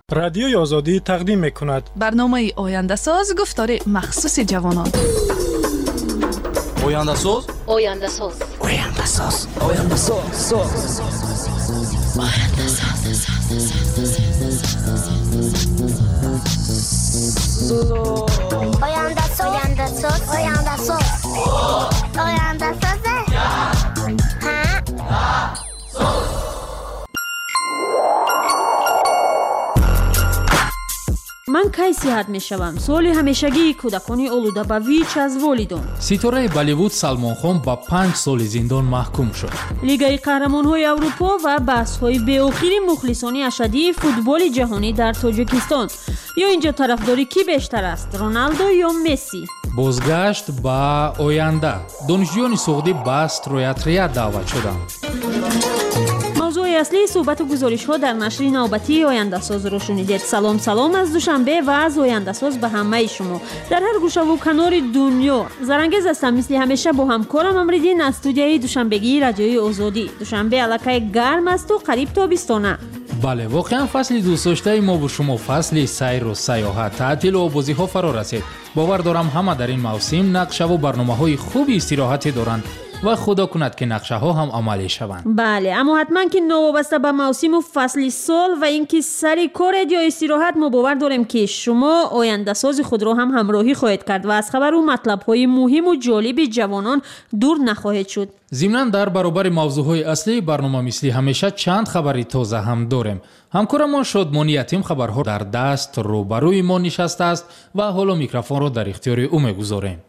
رادیوی آزادی تقدیم می‌کند برنامه آینده ساز گفتار مخصوص جوانان. آینده ساز آینده ساز آینده ساز آینده ساز آینده ساز آینده ساز آینده ساز آینده ساز من کی صحت میشوم؟ سوال همیشگی کودکان آلوده به ویچ از والدان. ستاره بالیوود سلمان خان با 5 سال زندان محکوم شد. لیگ قهرمان‌های اروپا و بحث‌های بی‌آخری مخلصان اشدی فوتبال جهانی در تاجیکستان. یا اینجا طرفداری کی بیشتر است؟ رونالدو یا مسی؟ بازگشت با آینده. دانشجویان سعودی به استرویاتریا دعوت شدند. موضوع اصلی صحبت و گزارش‌ها در نشر نوبتی آینده ساز رو شنیدید. سلام از دوشنبه و از آینده ساز به همه شما در هر گوشه و کنار دنیا. زرنگز هستم مثل همیشه با همکارم امریدین از استودیوی دوشنبگی رادیوی آزادی. دوشنبه الکی گرم است و قریب تابستانه. بله، واقعا فصل دوست داشته ما با شما فصل سیر و سیاحت، تعطیل و بازی‌ها فرا رسید. باور دارم همه در این موسم نقشه و برنامه‌های خوب استراحتی دارند و خدا کند که نقشه ها هم عملی شوند. بله، اما حتما که نوابسته به موسم و فصل سال و اینکه سری کار یا استراحت ما باور داریم که شما آینده ساز خود را هم همراهی خواهید کرد و از خبر و مطلب های مهم و جالب جوانان دور نخواهید شد. ضمناً در برابر موضوعهای اصلی برنامه مثل همیشه چند خبری تازه هم داریم. همکارمان شادمانی یتیم خبرها در دست روبروی ما نشسته است و حالا میکروفون را در اختیار او میگذاریم.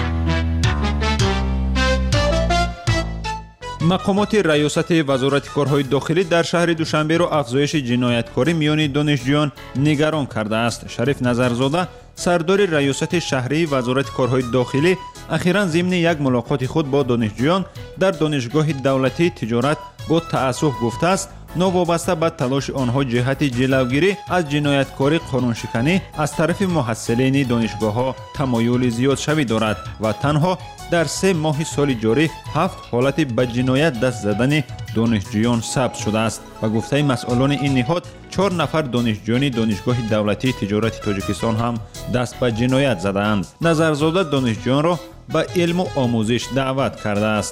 مقامات ریاست وزارت کارهای داخلی در شهر دوشنبه را افزایش جنایتکاری میان دانشجویان نگران کرده است. شریف نظرزاده سردار ریاست شهری وزارت کارهای داخلی اخیراً ضمن یک ملاقات خود با دانشجویان در دانشگاه دولتی تجارت با تأسف گفته است نوابسته به تلاش آنها جهت جلوگیری از جنایتکاری قانونشکنی از طرف محصلین دانشگاه‌ها تمایل زیاد شوی دارد و تنها در 3 ماه سال جاری 7 حالت به جنایت دست زدن دانشجویان ثبت شده است و گفته مسئولان این نهاد 4 نفر دانشجویان دانشگاه دولتی تجارت تاجیکستان هم دست به جنایت زدند. نظرزاده دانشجویان را به علم و آموزش دعوت کرده است.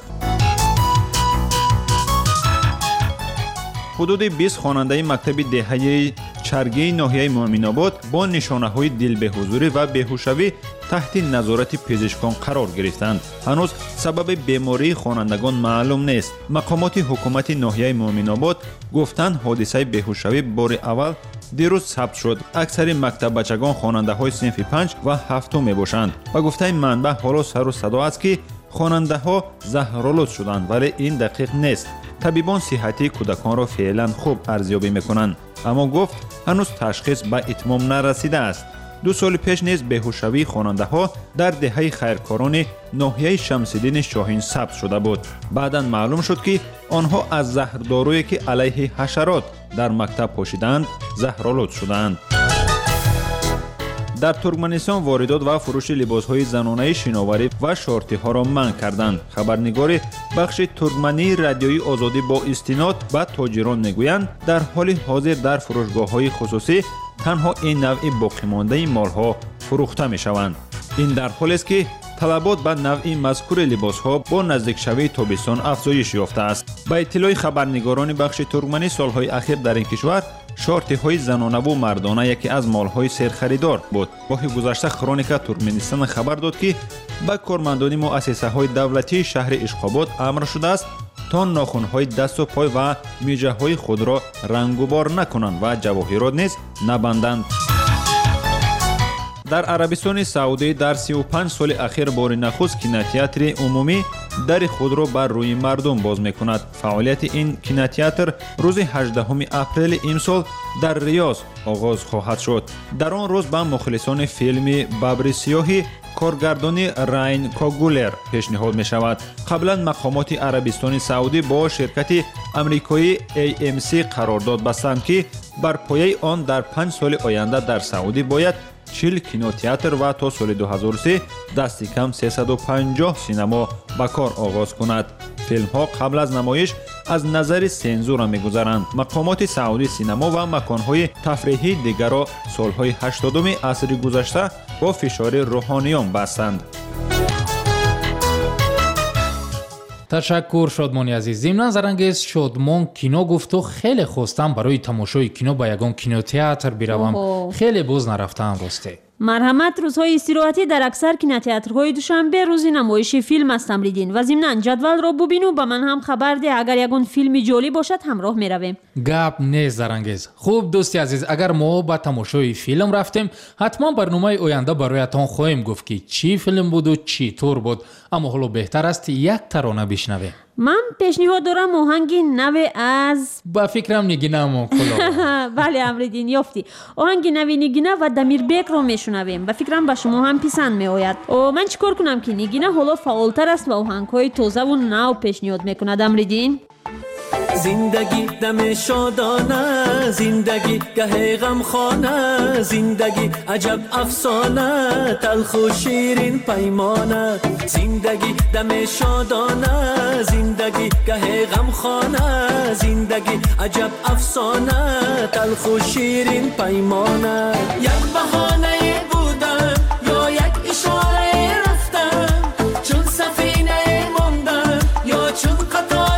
حدود 20 خواننده مکتب دهه چرگی ناحیه مومن‌آباد با نشانه‌های دل به حضوری و بیهوشی تحت نظارت پزشکان قرار گرفتند. هنوز سبب بیماری خوانندگان معلوم نیست. مقامات حکومت ناحیه مومن‌آباد گفتند حادثه بیهوشی بار اول دیروز ثبت شد. اکثر مکتب بچگان خواننده‌های صنف 5 و 7 میباشند و گفته منبع حالا سر و صدا است که خواننده‌ها زهرآلود شدند، ولی این دقیق نیست. طبیبان صحتی کودکان را فعلا خوب ارزیابی میکنند، اما گفت هنوز تشخیص به اتمام نرسیده است. 2 سال پیش نیز بیهوشی خواننده‌ها در دهه خیرکاران ناحیه شمس‌الدین شاهین ثبت شده بود. بعداً معلوم شد که آنها از زهردارویی که علیه حشرات در مکتب پاشیدند زهرآلود شدند. در ترکمنستان واردات و فروش لباس‌های زنانه شناوری و شورتی‌ها را منع کردند. خبرنگار بخش ترکمنی رادیوی آزادی با استناد به تاجران میگویند در حال حاضر در فروشگاه‌های خصوصی تنها این نوع باقی مانده مال‌ها فروخته می‌شوند. این در حالی است که طلبات به نوع مذکور لباس‌ها با نزدیک شوی تابستان افزایش یافته است. به اطلاع خبرنگاران بخش ترکمنی سال‌های اخیر در این کشور شورتی‌های زنانه و مردانه یکی از مال‌های سرخریدار بود. ماه گذشته کرونیکا ترکمنستان خبر داد که به کارمندان مؤسسه‌های دولتی شهر اشخاباد امر شده است تا ناخن‌های دست و پای و میجه‌های خود را رنگ‌وبار نکنند و جواهرات نیز نبندند. در عربستان سعودی در 35 سال اخیر بار نخست کینوتئاتر عمومی در خود را بر روی مردم باز می‌کند. فعالیت این کینوتئاتر روز 18 اپریل امسال در ریاض آغاز خواهد شد. در آن روز به مخلصان فیلم ببر سیاهی کارگردانی راین کوگولر پیشنهاد می شود. قبلا مقامات عربستان سعودی با شرکت امریکایی AMC قرارداد بستند که بر پایه آن در 5 سال آینده در سعودی باید 40 کینوتئاتر و تا سال 2003 دست کم 350 سینما به کار آغاز کند. فیلم‌ها قبل از نمایش از نظر سنزور می‌گذرند. مقامات سعودی سینما و مکان‌های تفریحی دیگر را سال‌های 80 عصر گذشته با فشار روحانیون بستند. تشکر شادمانی عزیز. ضمن زرانگیز شادمان کینو گفت و خیلی خواستم برای تماشای کینو به یگان کینوتئاتر بروم. خیلی باز نرفتم راسته. مرحمت، روزهای استراحتی در اکثر کینوتئاترهای دوشنبه روزی نمایشی فیلم است تمریدین و ضمن جدول را ببینو به من هم خبر ده. اگر یگان فیلمی جالب باشد همراه میرویم. گپ نه زرانگیز. خوب دوستی عزیز، اگر ما با تماشای فیلم رفتیم حتما برنامه آینده برایتان خواهیم گفت که چی فیلم بود و چی طور بود. اما حالا بهتر است یک ترانه بشنویم. من پیشنهاد دارم آهنگی نو از با فکرم نگینه مو کلا. بله امریدین یافتی. آهنگی نوی نگینه و دمیر بیک رو میشنویم و فکرم به شما هم پسند میآید. من چیکار کنم که نگینه حالا فعالتر است و آهنگ‌های تازه و نو پیشنهاد میکند امریدین؟ زندگی دم شادانه، زندگی گه غمخانه، زندگی عجب افسانه، تلخ و شیرین پیمانه. زندگی دم شادانه، زندگی گه غمخانه، زندگی عجب افسانه، تلخ و شیرین پیمانه. یک بهانه بودن یا یک اشاره رفتن، چون سفینه ماندن یا چون قطار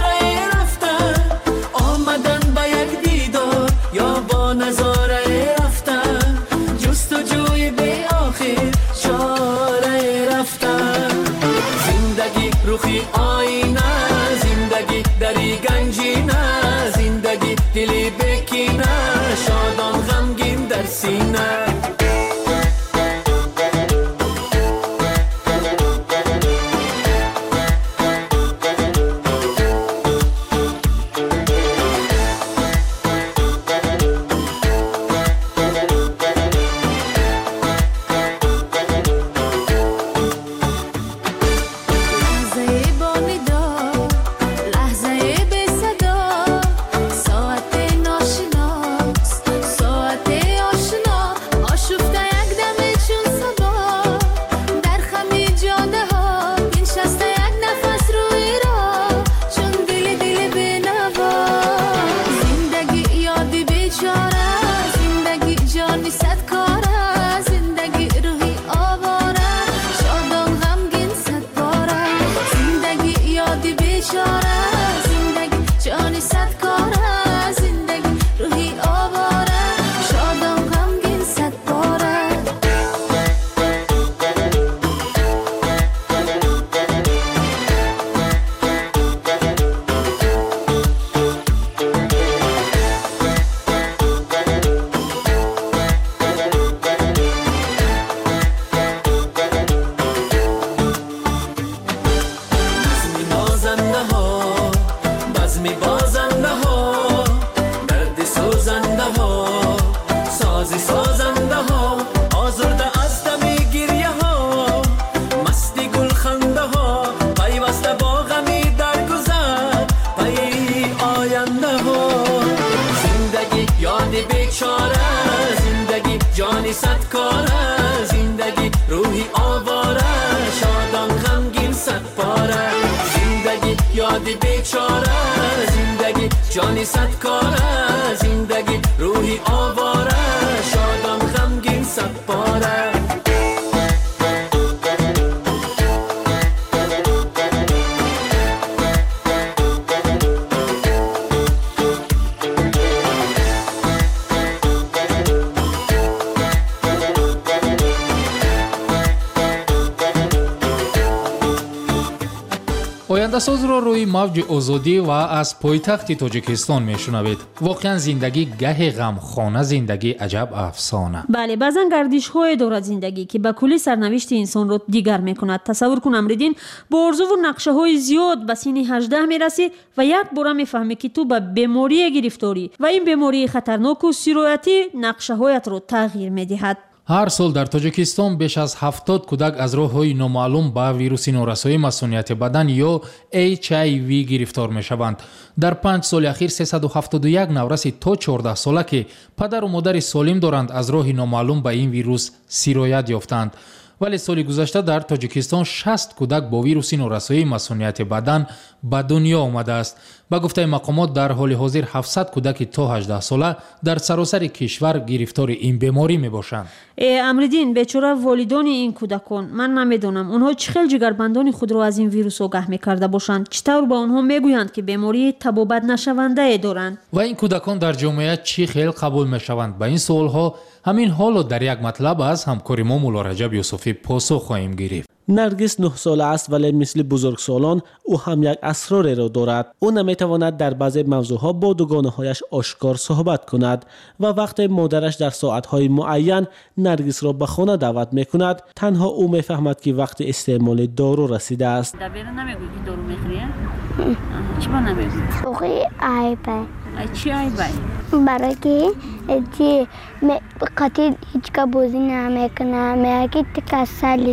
نظاره رفتن، جستجوی به آخر چاره رفتن. زندگی روخی آینه، زندگی دری گنجینه، زندگی دلی بکینه، شادان غمگین در سینه. جانی صد کاره، زندگی روحی آواره، شادان غمگین صد پاره. آینده‌ساز را روی موج آزادی و از پایتخت تاجیکستان میشنوید. واقعا زندگی گه غمخانه، زندگی عجب افسانه. بله، بعضا گردش‌های دارد زندگی که به کلی سرنوشت انسان را دیگر میکند. تصور کن امریدین با آرزو و نقشه‌های زیاد به سن 18 میرسی و یک بار میفهمی که تو به بیماری گرفتاری و این بیماری خطرناک و سرایتی نقشه‌هایت را تغییر میدهد. هر سال در تاجیکستان بیش از 70 کودک از راه‌های نامعلوم به ویروس نورسایی مسئولیت بدن یا HIV گرفتار می‌شوند. در 5 سال اخیر 371 نورس تا 14 ساله که پدر و مادر سالم دارند از راه نامعلوم به این ویروس سرایت یافتند. ولی سال گذشته در تاجیکستان 60 کودک با ویروس نورسایی مسئولیت بدن به دنیا آمده است. با گفته مقامات در حال حاضر 700 کودک تا 18 ساله در سراسر کشور گرفتار این بیماری می باشند. امردین بیچاره والدان این کودکان، من نمیدونم اونها چه خیلی جگربندان خود را از این ویروس آگاه میکرده باشند، چطور با اونها میگویند که بیماری تبابت نشونده دارند و این کودکان در جامعه چی خیلی قبول میشوند. به این سوالها همین حالا در یک مطلب از همکار ما مولا رجب یوسفی پاسخ خواهیم گرفت. نرگس 9 ساله است ولی مثل بزرگسالان او هم یک اسرار را دارد. او نمیتواند در بعضی موضوعها با دوگانه‌هایش آشکار صحبت کند و وقتی مادرش در ساعت‌های معین نرگس را به خانه دعوت میکند تنها او میفهمد که وقت استعمال دارو رسیده است. دبیر نمیگویی که دارو میخوری؟ چی با نمیگویی؟ خوی عیبه. چی عیبه؟ برای که قطعی هیچ که بازی نمیکنه میگه تکسلی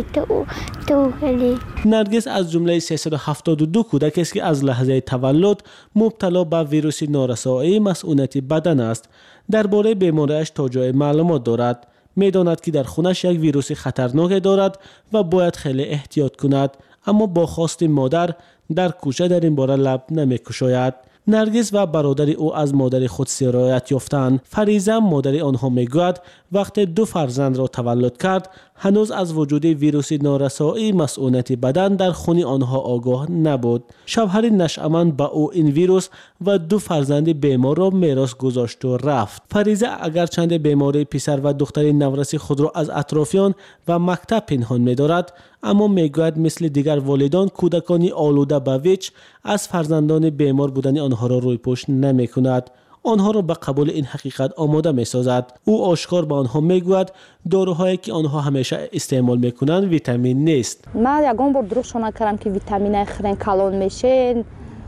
تو خیلی. نرگس از جمله 372 کودک است که از لحظه تولد مبتلا به ویروس نارسایی مسئولیت بدن است. درباره بیماریش تا جای معلومات دارد. میداند که در خونش یک ویروس خطرناک دارد و باید خیلی احتیاط کند، اما با خواست مادر در کوچه در این باره لب نمی‌گشاید. نرگس و برادر او از مادر خود سرایت یافتند. فریزه مادر آنها میگوید وقتی 2 فرزند را تولد کرد هنوز از وجود ویروس نارسایی مسئولیت بدن در خون آنها آگاه نبود. شوهر نشأمند با او این ویروس و 2 فرزند بیمار را میراث گذاشت و رفت. فریزه اگرچند بیماری پسر و دختر نورس خود را از اطرافیان و مکتب پنهان می‌دارد، اما میگوید مثل دیگر والدان کودکانی آلوده به ویچ از فرزندان بیمار بودن آنها را روی پشت نمی‌کند. آنها را به قبول این حقیقت آماده می‌سازد. او آشکار به آنها میگوید داروهایی که آنها همیشه استعمال می‌کنند ویتامین نیست. من یگان بار دروغ کردم که ویتامین خرین کالون میشه،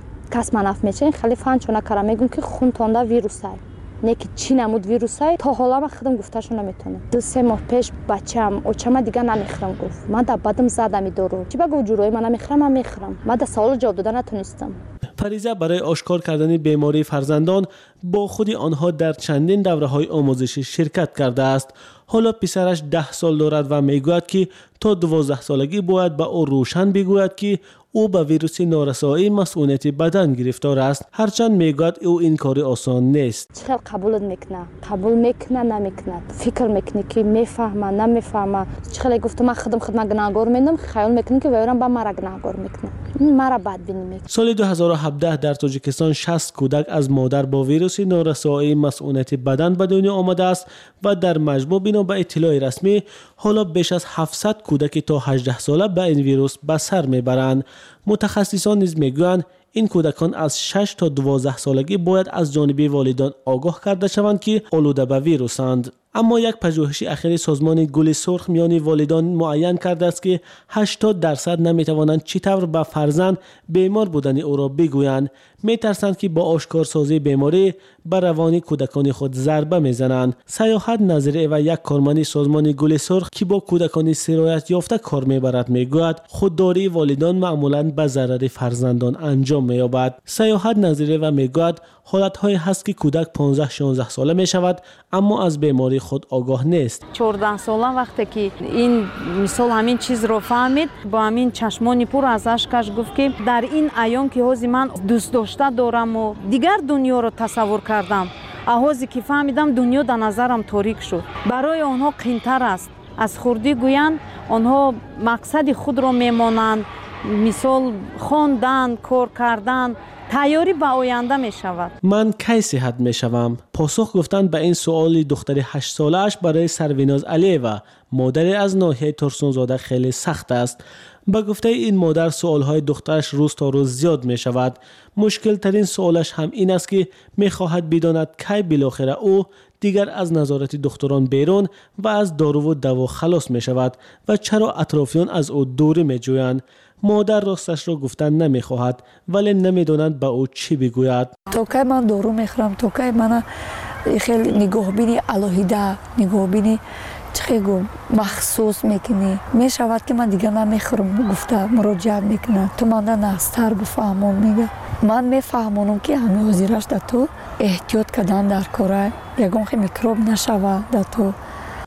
کس مناف میشه، خیلی فان چون کردم میگم که خون تونده ویروسه. نه که چی نمود ویروسای تا حالا من خودم گفتهشو نمیتونم. 2-3 ماه پیش بچه‌م اوچما دیگه نمیخرم گفت. من در بدم زدم این دارو. چی بگو جورای من نمیخرم، من میخرم. من در سوال جواب دادن نتونستم. فریزه برای آشکار کردن بیماری فرزندان با خود آنها در چندین دوره‌های آموزشی شرکت کرده است. حالا پسرش 10 سال دارد و میگوید که تا 12 سالگی باید به او روشن بگوید که او به ویروس نارسایی مسئولیت بدن گرفتار است. هرچند میگوید او این کار آسان نیست. چقدر قبول میکنه، قبول میکنه نمیکنه، فکر میکنه که میفهمه نمیفهمه. چقدر گفتم من خودم گناهکار میدم، خیال میکنه که ویران با مرا گناهکار میکنه، مرا بدبینی میکنه. سال 2017 در تاجیکستان 60 کودک از مادر با ویروس نارسایی مسئولیت بدن به دنیا آمده است و در مجموع بنا به اطلاع رسمی حالا بیش از 700 کودک تا 18 ساله به این ویروس به سر میبرند. متخصصان نیز میگویند این کودکان از 6 تا 12 سالگی باید از جانب والدان آگاه کرده شوند که آلوده به ویروسند. اما یک پژوهش اخیر سازمان گل سرخ میان والدان معین کرده است که 80% نمیتوانند چطور به فرزند بیمار بودن او را بگویند. میترسند که با آشکارسازی بیماری به روان کودکان خود ضربه میزنند. سیاحت نظری و یک کارمند سازمان گل سرخ که با کودکان سرایت یافته کار میبرد میگوید خودداری والدان معمولاً به ضرر فرزندان انجام مییابد. سیاحت نظری و میگوید حالت‌هایی هست که کودک 15-16 ساله میشود اما از بیماری خود آگاه نیست. 14 ساله وقتی که این مثال همین چیز رو فهمید با همین چشمانی پر از اشکش گفت که در این ایام که حوزی من دوست داشته دارم و دیگر دنیا رو تصور کردم، حوزی که فهمیدم دنیا در نظرم تاریک شد. برای آنها قین‌تر است. از خردی گویند آنها مقصد خود رو میمانند، مثال خواندن، کار کردن، تیاری به آینده می شود. من کی صحت می شوم؟ پاسخ گفتند به این سوال دختر 8 ساله اش برای سرویناز علیوه، مادر از ناحیه ترسونزاده خیلی سخت است. با گفته این مادر سوالهای دخترش روز تا روز زیاد می شود. مشکل ترین سوالش هم این است که می خواهد بداند کی بالاخره او دیگر از نظارت دکتران بیرون و از دارو و دوا خلاص می شود و چرا اطرافیان از او دوری می جویند. مادر راستش را گفتن نمی خواهد ولی نمی داند به او چی بگوید. تا که من دارو می خورم، تا که من خیلی نگاهبینی الهیده، نگاهبینی چخیگو مخصوص میکنی می شود که من دیگه نمیخورم گفته مراجعه میکنه. تو من نستر بفهمم میگه. من میفهمونم که همه حاضرش در تو احتیاط کردن در کاره یگان که میکروب نشود در تو.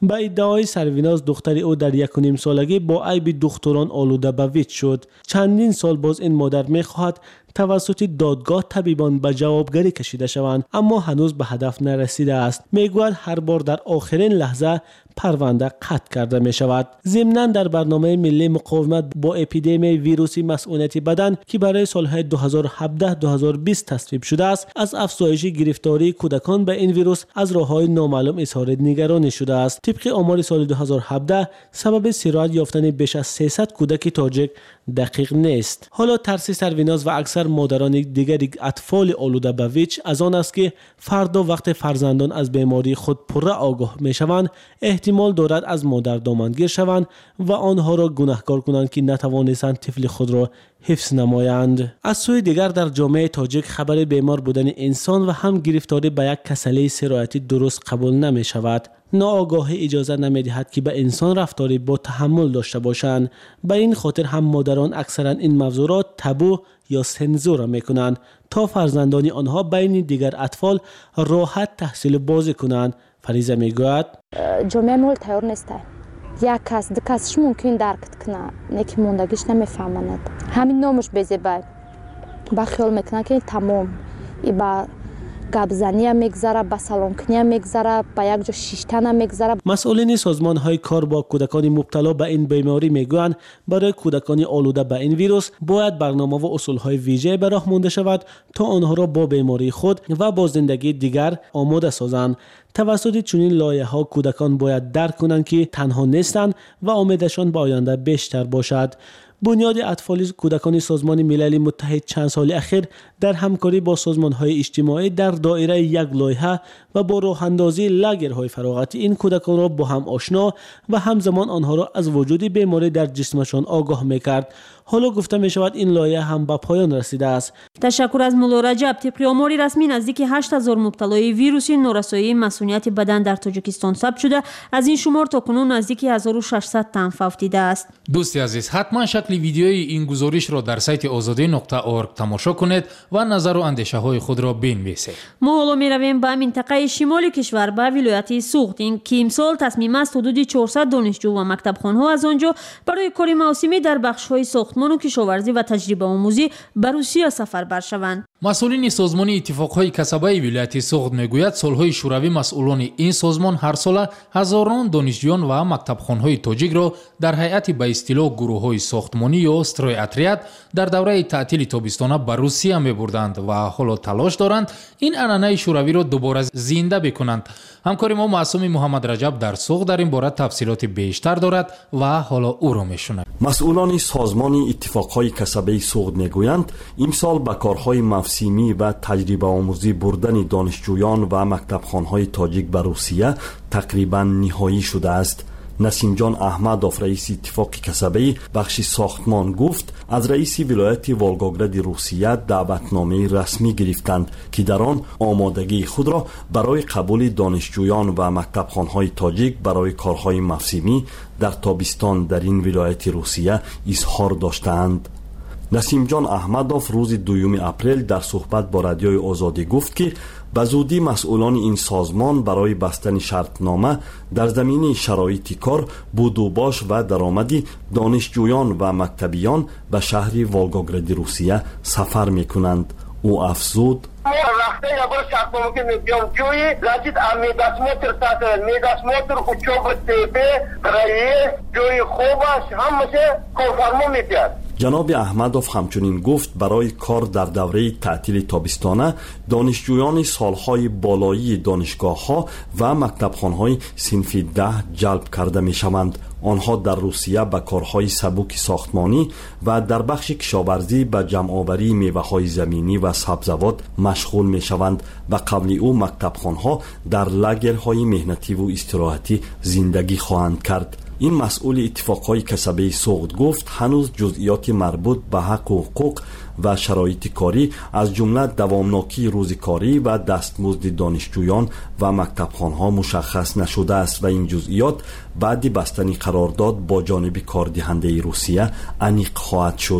با ادعای سرویناز دختر او در 1.5 سالگی با عیب دختران آلوده به ویج شد. چندین سال باز این مادر می‌خواهد توسط دادگاه طبیبان به جوابگری کشیده شوند، اما هنوز به هدف نرسیده است. میگوید هر بار در آخرین لحظه پرونده قطع کرده می شود. ضمناً در برنامه ملی مقاومت با اپیدمی ویروس مسئولیت بدن که برای سالهای 2017-2020 تصویب شده است، از افزایش گرفتاری کودکان به این ویروس از راه‌های نامعلوم اظهار نگرانی شده است. طبق آمار سال 2017 سبب سیرایت یافتن بیش از 300 کودک تاجیک دقیق نیست. حالا ترس سرویناز و اکثر مادران دیگر اطفال آلوده به ویچ از آن است که فردا وقت فرزندان از بیماری خود پره آگاه می شوند، احتمال دارد از مادر دامنگیر شوند و آنها را گناهکار کنند که نتوانستند طفل خود را حفظ نمایند. از سوی دیگر در جامعه تاجیک خبر بیمار بودن انسان و هم گرفتاری به یک کسله سرایتی درست قبول نمی شود. ناآگاهی اجازه نمی دهد که به انسان رفتاری با تحمل داشته باشند. به این خاطر هم مادران اکثرا این موضوعات تابو یا سنزور می کنند تا فرزندان آنها بین دیگر اطفال راحت تحصیل بازی کنند. فریضه می گوید جامعه مول تیار نیست. یک کس دکسش ممکن درک کنه، نکی موندگیش نمیفهمند. همین نامش بزیبای با خیال میکنه که تمام ای با گابزنی میگذره، با سلام کنی میگذره، با یک جا شیشتن میگذره. مسئولین سازمان های کار با کودکان مبتلا به این بیماری میگویند برای کودکان آلوده به این ویروس باید برنامه و اصول های ویژه به راه مانده شود تا آنها را با بیماری خود و با زندگی دیگر آماده سازند. توسط چنین لایحه‌ها کودکان باید درک کنند که تنها نیستند و امیدشان به آینده بیشتر باشد. بنیاد اطفال کودکان سازمان ملل متحد چند سال اخیر در همکاری با سازمان‌های اجتماعی در دایره یک لایحه و با راه اندازی لاگرهای فراغتی این کودکان را با هم آشنا و همزمان آنها را از وجود بیماری در جسمشان آگاه می‌کرد. حالا گفته می شود این لایحه هم به پایان رسیده است. تشکر از مولا رجب. طبق آمار رسمی نزدیک 8000 مبتلای ویروس نورسایی مسئولیت بدن در تاجیکستان ثبت شده. از این شمار تا کنون نزدیک 1600 تن فوت دیده است. دوستی عزیز، حتما شکل ویدیوی این گزارش را در سایت azadi.org تماشا کنید و نظر و اندیشه های خود را بنویسید. ما حالا می رویم به منطقه شمالی کشور به ولایت سوخت. این که امسال تصمیم است حدود 400 دانشجو و مکتب خانه از آنجا برای کار موسمی در بخش های ساختمان و کشاورزی و تجربه آموزی به روسیه سفر برشوند. مسئولین سازمان اتفاقهای کسبه ولایت سوخت میگوید سالهای شوروی مسئولان این سازمان هر سال هزاران دانشجویان و مکتبخانه‌های تاجیک را در هیئت به اصطلاح گروه‌های ساختمانی یا سترویاتریت در دوره تعطیل تابستانه به روسیه می‌بردند و حالا تلاش دارند این عنعنه شوروی را دوباره زنده بکنند. همکار ما معصوم محمد رجب در سوخت در این باره تفصیلات بیشتر دارد و حالا او را می‌شنویم. مسئولان سازمان اتفاقهای کسبه سوخت میگویند امسال به کارهای موسمی و تجربه آموزی بردن دانشجویان و مکتبخانه‌های تاجیک به روسیه تقریبا نهایی شده است. نسیم جان احمدوف رئیس اتفاق کسبه بخش ساختمان گفت از رئیس ولایت والگوگراد روسیه دعوتنامه رسمی گرفتند که در آن آمادگی خود را برای قبول دانشجویان و مکتبخانه‌های تاجیک برای کارهای موسمی در تابستان در این ولایت روسیه اظهار داشتند. نسیم جان احمدوف روز 2 اپریل در صحبت با رادیوی آزادی گفت که به زودی مسئولان این سازمان برای بستن شرطنامه در زمینه شرایط کار، بود و باش و درآمدی دانشجویان و مکتبیان به شهر والگوگراد روسیه سفر می‌کنند. او افزود: وقتی نباید شرطنامه که می‌بینم جوی لازم می‌داسمتر ساده می‌داسمتر учёба تیپه رئیس جوی خوب است همشه کارفرما می‌دهد. جناب احمدوف همچنین گفت برای کار در دوره تعطیل تابستانه دانشجویان سالهای بالایی دانشگاه‌ها و مکتبخانه‌های صنف 10 جلب کرده می‌شوند. آنها در روسیه به کارهای سبک ساختمانی و در بخش کشاورزی به جمع‌آوری میوه‌های زمینی و سبزیجات مشغول می‌شوند و قبل او مکتبخانه‌ها در لاگرهای مهنتی و استراحتی زندگی خواهند کرد. این مسئول اتفاقهای کسبه سوخت گفت هنوز جزئیات مربوط به حق و حقوق و شرایط کاری از جمله دوامناکی روزکاری و دستمزد دانشجویان و مکتبخانه‌ها مشخص نشده است و این جزئیات بعد بستن قرارداد با جانب کاردهنده روسیه انیق خواهد شد.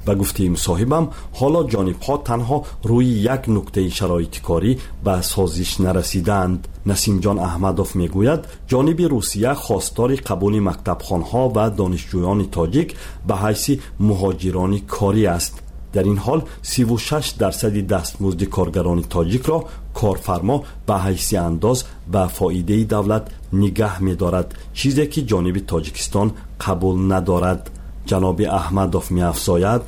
به گفته مصاحبم حالا جانب‌ها تنها روی یک نکته شرایط کاری به سازش نرسیدند. نسیم جان احمدوف میگوید جانب روسیه خواستار قبول مکتبخوان‌ها و دانشجویان تاجیک به حیث مهاجران کاری است. در این حال 36% دستمزد کارگران تاجیک را کارفرما به حیث انداز به فایده دولت نگه می‌دارد، چیزی که جانب تاجیکستان قبول ندارد. جناب احمدوف می‌افزاید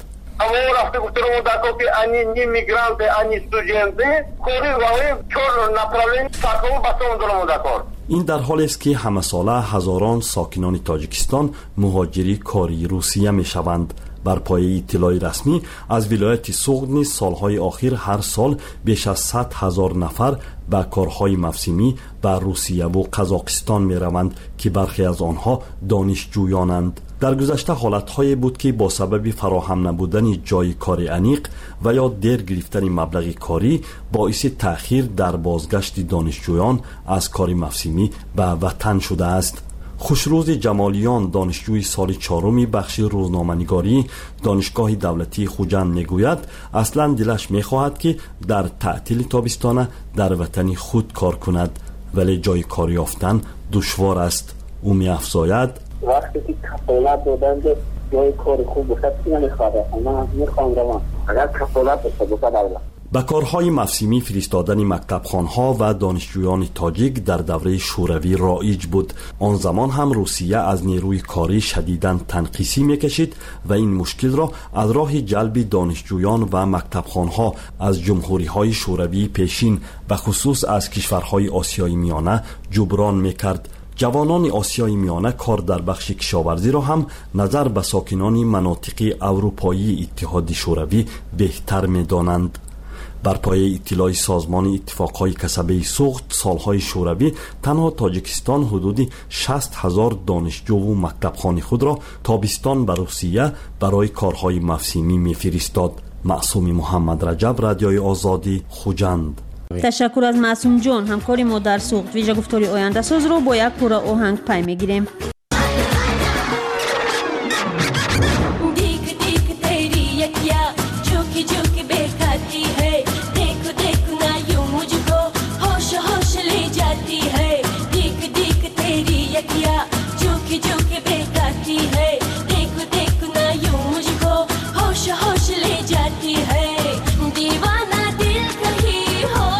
این در حالی است که همه ساله هزاران ساکنان تاجیکستان مهاجری کاری روسیه می‌شوند. بر پایه اطلاع رسمی از ولایت سوغد نیز سالهای اخیر هر سال بیش از 100,000 نفر به کارهای موسمی به روسیه و قزاقستان می روند که برخی از آنها دانشجویانند. در گذشته حالت‌هایی بود که با سبب فراهم نبودن جای کار انیق و یا دیر گرفتن مبلغ کاری باعث تأخیر در بازگشت دانشجویان از کار موسمی به وطن شده است. خوشروز جمالیان دانشجوی سال 4 بخش روزنامه‌نگاری دانشگاه دولتی خوجند میگوید اصلا دلش میخواهد که در تعطیل تابستانه در وطن خود کار کند ولی جای کار یافتن دشوار است. او می‌افزاید وقتی که کفالت دادن جای کار خوب بخواد نمیخواد، من میخوام روان اگر کفالت بشه دولت به کارهای موسمی فرستادن مکتبخوان‌ها و دانشجویان تاجیک در دوره شوروی رایج بود. آن زمان هم روسیه از نیروی کاری شدیداً تنقیصی میکشید و این مشکل را از راه جلب دانشجویان و مکتبخوان‌ها از جمهوری‌های شوروی پیشین و خصوص از کشورهای آسیای میانه جبران میکرد. جوانان آسیای میانه کار در بخش کشاورزی را هم نظر به ساکنان مناطق اروپایی اتحاد شوروی بهتر می‌دانند. بر پایه اطلاع سازمان اتفاقهای کسبه سوغد سالهای شوروی تنها تاجیکستان حدود 60,000 دانشجو و مکتبخوان خود را تابستان به روسیه برای کارهای موسمی می‌فرستاد. معصوم محمد رجب، رادیوی آزادی، خوجند. تشکر از معصوم جان. همکاری ما در سوغد. ویژه گفتاری آینده ساز رو با یک پورا آهنگ پی میگیریم.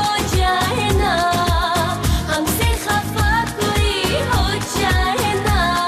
हमसे खफा कोई हो जाए ना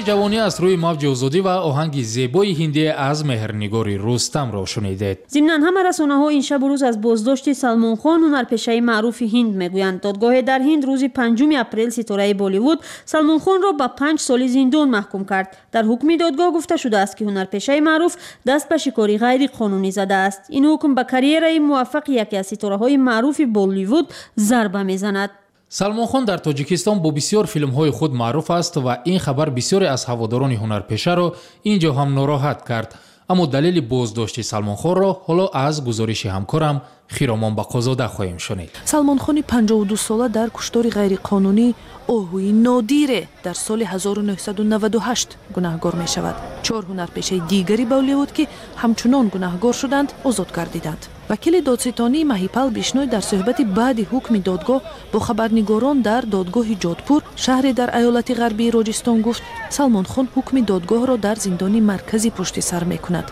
جوانی از روی موج آزادی و آهنگ زیبای هندی از مهرنگاری رستم را شنیدید. ضمناً همه رسانه‌ها این شب و روز از بازداشت سلمان خان هنرپیشه معروف هند میگویند. دادگاه در هند روز 5 اپریل ستاره بالیوود سلمان خان را به 5 سال زندان محکوم کرد. در حکم دادگاه گفته شده است که هنرپیشه معروف دست به شکاری غیر قانونی زده است. این حکم به کاریرای موفق یکی از ستاره‌های معروف بالیوود ضربه میزند. سلمان خان در تاجیکستان با بسیار فیلم‌های خود معروف است و این خبر بسیاری از هواداران هنرپیشه را اینجا هم ناراحت کرد. اما دلیل بازداشت سلمان خان را حالا از گزارش همکارم خیرامان بقازاده خواهیم شنید. سلمان خان 52 ساله در کشتار غیرقانونی آهوی نادیره در سال 1998 گناهکار می شود. 4 هنرپیشه دیگری بالیوود که همچنان گناهکار شدند آزاد گردیدند. وکیل دادستانی مهیپال بیشنوی در صحبت بعد حکم دادگاه با خبرنگاران در دادگاه جودپور شهری در ایالت غربی راجستان گفت سلمان خان حکم دادگاه را در زندان مرکزی پشت سر می کند.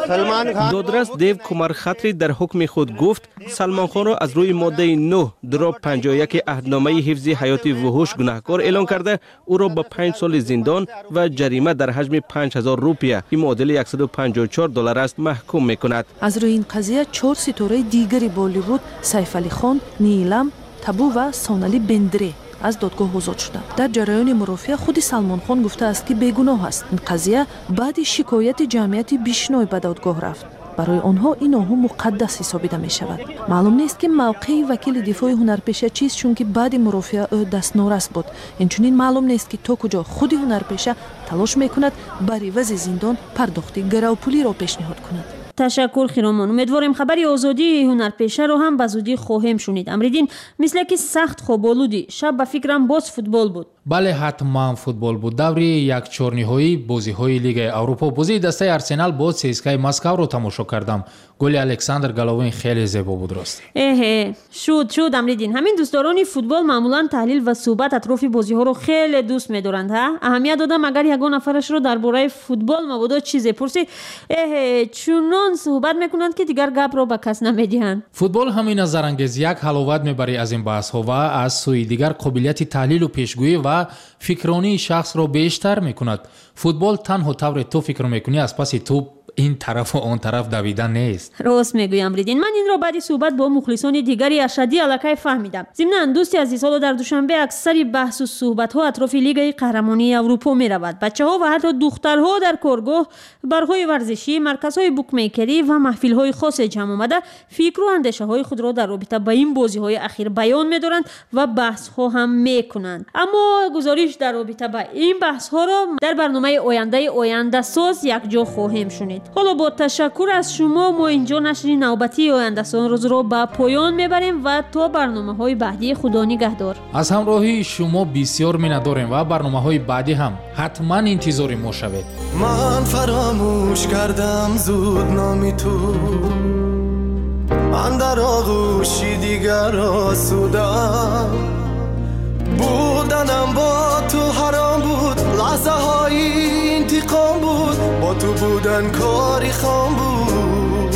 دادرس دیو کمار خطری در حکم خود گفت سلمان خان را از روی ماده 9 دراب 51 عهدنامه حفظ حیات وحوش گناهکار اعلام کرده او را به 5 سال زندان و جریمه در حجم 5000 روپیه که معادل $154 است محکوم می کند. از روی این قضیه 4 ستاره دیگری بالیوود سیف علی خان، نیلم، تابو و سونالی بندری از دادگاه آزاد شدند. در جریان مرافعه خود سلمان خان گفته است که بیگناه است. این قضیه بعد شکایت جمعیت بیشنوی به دادگاه رفت. برای آنها این آهو مقدس حسابیده می شود. معلوم نیست که موقع وکیل دفاع هنرپیشه چیست چون که بعد مرافعه او دست نورست بود. اینچنین معلوم نیست که تا کجا خود هنرپیشه تلاش می کند برای عوض زندان پرداخت گراوپولی را پیشنهاد کند. تشکر خیرامان. امیدواریم خبری آزادی هنرپیشه رو هم به زودی خواهیم شنید. امریدین مثل که سخت خواب آلودی شب به فکرم باز فوتبال بود. بله حتما فوتبال بود. دوری یک چهارنهایی بازی‌های لیگ اروپا بازی دسته ارسنال با سیسکای مسکو رو تماشا کردم. گل الکساندر گالوین خیلی زیبا بود راست. شد امریدین. همین دوستداران فوتبال معمولا تحلیل و صحبت اطراف بازی‌ها رو خیلی دوست می‌دارند ها. اهمیت دادم اگر یگان نفرش رو درباره فوتبال مبادا چیزی پرسی چونان صحبت میکنند که دیگر گپ رو به کس نمیدهند. فوتبال همین از زرانگیز یک حلاوت میبره از این بحث ها و از سوی دیگر قابلیت تحلیل و پیشگویی و فکرانی شخص را بیشتر میکند. فوتبال تنها طور تو فکر میکنی از پس توپ این طرف و آن طرف دویدن نیست. راست میگویم ریدین. من این را بعد صحبت با مخلصان دیگری اشدی الکی فهمیدم. ضمن دوستی عزیز سال در دوشنبه اکثری بحث و صحبت ها اطراف لیگ قهرمانی اروپا می رود. بچه‌ها و حتی دخترها در کارگاه، برهای ورزشی، مرکزهای بوکمیکری و محفل‌های خاص جمع آمده فکر و اندیشه‌های خود را در رابطه با این بازی‌های اخیر بیان می‌دارند و بحث‌ها هم می‌کنند. اما گزارش در رابطه با این بحث‌ها را در برنامه آینده ساز یک جا خواهیم شنید. حالا با تشکر از شما ما اینجا نشر نوبتی آینده ساز روز را به پایان میبریم و تا برنامه‌های بعدی خدا نگهدار. از همراهی شما بسیار می‌نداریم و برنامه‌های بعدی هم حتما انتظار ما شوید. من فراموش کردم زود نامی تو، من در آغوشی دیگر آسودم، بودنم با تو حرام بود، لحظه های انتقام بود، با تو بودن کاری خام بود،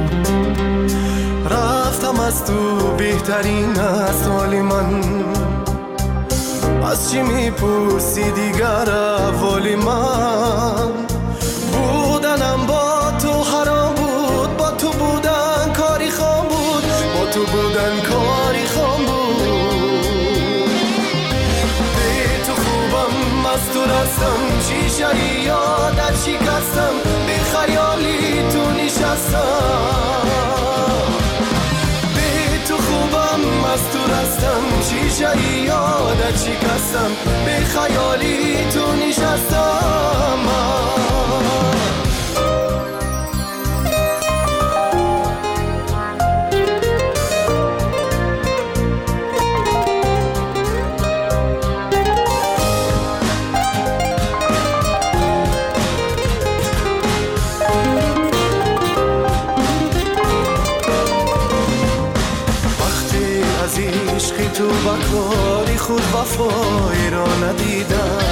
رفتم از تو بهترین از حال من، از چی میپرسی دیگر احوال من، بودنم با تو حرام بود، با تو بودن کاری خام بود، با تو بودن کاری خام بود، به تو خوبم از تو رستم، شیشه یادت شکستم، به خیالی تو نشستم، به تو خوبم از تو رستم، شیشه یادت شکستم، به خیالی تو نشستم. تو با کاری خود وفایی را ندیدم،